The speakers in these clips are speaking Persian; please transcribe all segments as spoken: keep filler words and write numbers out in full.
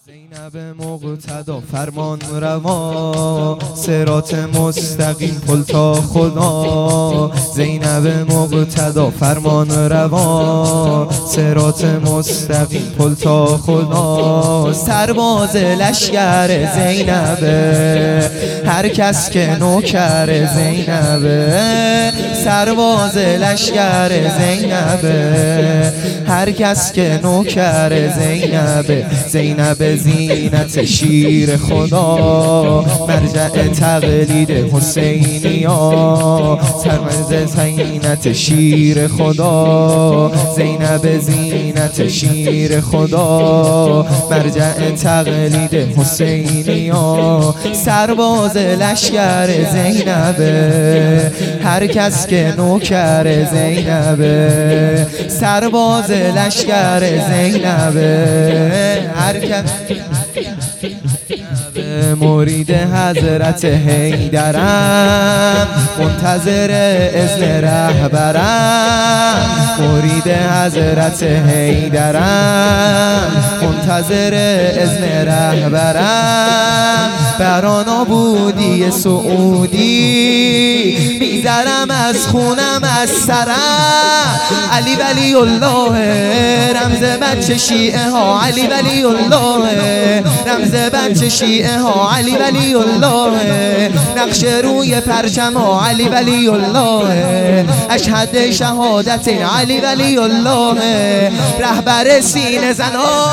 زینب مقتدا فرمان روا، صراط مستقیم پل تا خدا. زینب مقتدا فرمان روا، صراط مستقیم پل تا خدا. سرباز لشکر زینبه، هر کس که نوکر زینبه. سرباز لشکر زینبه، هر کس که نوکر زینبه. زینب زینت شیر خدا، مرجع تقلید حسینیا. سرمز زینت شیر خدا، زینب زینت شیر خدا، مرجع تقلید حسینیا. سرباز لشکر زینبه، هر کس که نوکر زینبه. سرباز لشکر زینبه، هر کس مرید حضرت حیدرم، منتظر اذن رهبرم. مرید حضرت حیدرم، منتظر اذن رهبرم. بران آبودی سعودی، میذرم از خونم از سرم. علی ولی الله، رمز بچه شیعه ها. علی ولی الله، رمز بچه شیعه ها. علی ولی الله، نقش روی پرچم ها. علی ولی الله، اشهد شهادت. علی ولی الله، رهبر سینه زنا.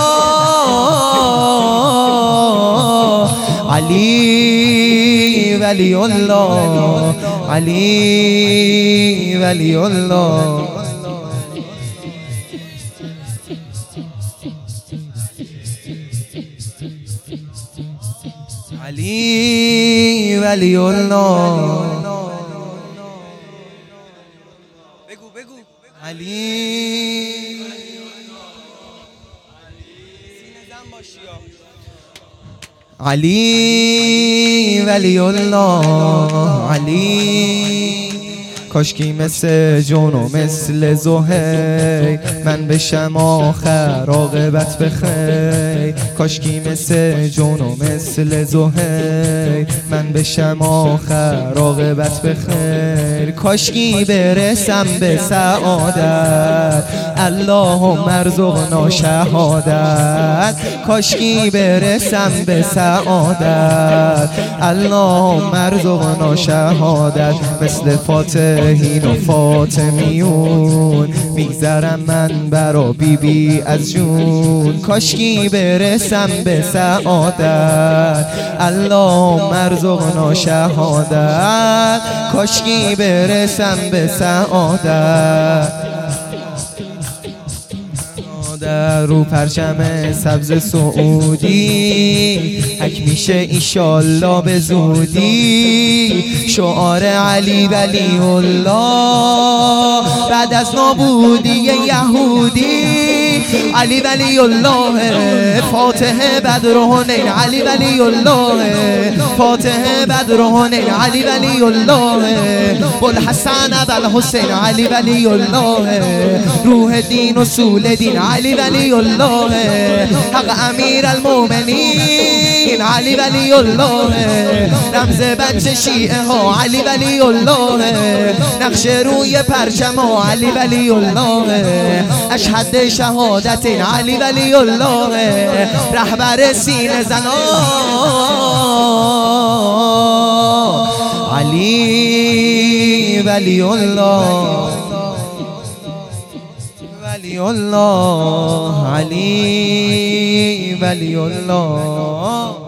علی ولی الله، علی ولی الله. علی ولی الله. بگو بگو. علی علی ولی الله. علی کاشکی مثل جون و مثل زهیر، من بشم آخر عاقبت بخیر. کاشکی مثل جون و مثل زهیر، من بشم آخر عاقبت بخیر. کاشکی برسم به سعادت، اللهم ارزقنا شهادت. کاشکی برسم به سعادت، اللهم ارزقنا شهادت. مثل فاتح هین و فاطمیون، میگذرم من برا بی بی از جون. کاشکی برسم به سعادت، اللهم ارزقنا شهادت. کاشکی برسم به سعادت. در رو پرچم سبز سعودی، حک میشه ایشالله به زودی. شعار علی ولی الله، بعد از نابودی یهودی. علی ولی الله، فاتح بدر و حنین. علی ولی الله، فاتح بدر و حنین. علی ولی الله، بوالحسن ابوالحسین. علی ولی الله، روح دین و سول دین. علی ولی الله، حق امیر المؤمنین. علی ولی الله، رمز بچه شیعه ها. علی ولی الله، نقش روی پرچم ها. علی ولی الله، اشهد شهادت. علی ولی الله، رهبر سینه زنا. علی ولی الله، ولی الله. علی ولی الله.